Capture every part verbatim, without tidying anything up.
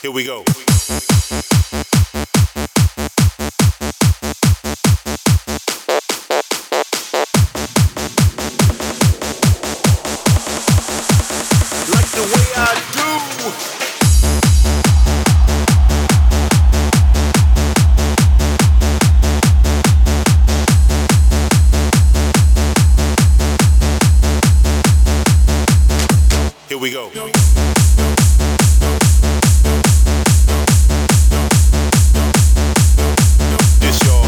Here we go. Like the way I do. Here we go. This y'all.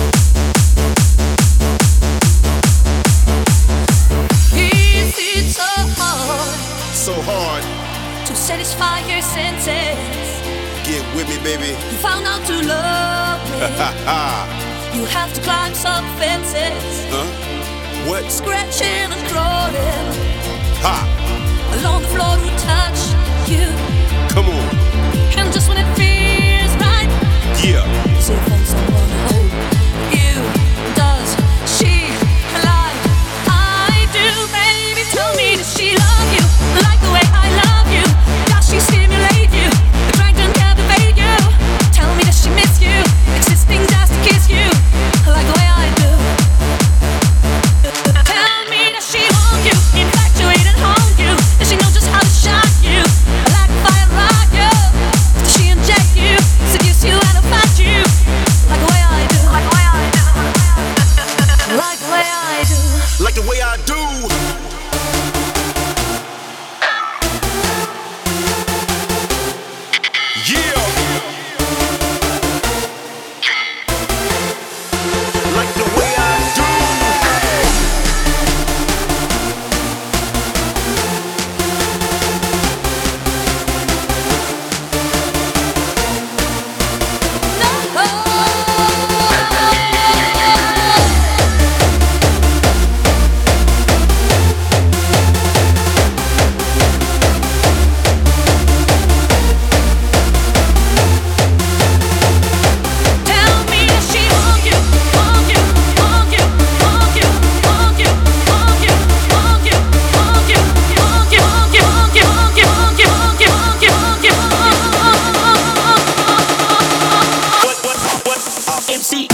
Is it so hard So hard. to satisfy your senses? Get with me, baby. You found out to love me. Ha ha. You have to climb some fences, Huh? What? scratching and crawling Ha. along the floor to touch you. Come on. And just when it feels right, Yeah. say find someone to hold you. Does she like I do? Baby, tell me, does she love you like the way I love you? Does she stimulate you, attract and captivate you? Tell me, does she miss you, existing just to kiss you like the way I do? Tell me, does she want you, infatuate and haunt you? Does she know just how to shock you, like a fire rock you? Does she inject you, seduce you and affect you like the way I do? Like the way I do. Like the way I do. Like the way I do. Yeah. Like the way I do. Tell me, does she want you, want you, want you, want you, want you, want you, want you, want you, want you, want you, want you, want you, want you, want you, want you, want you, want you. What, what, what? M C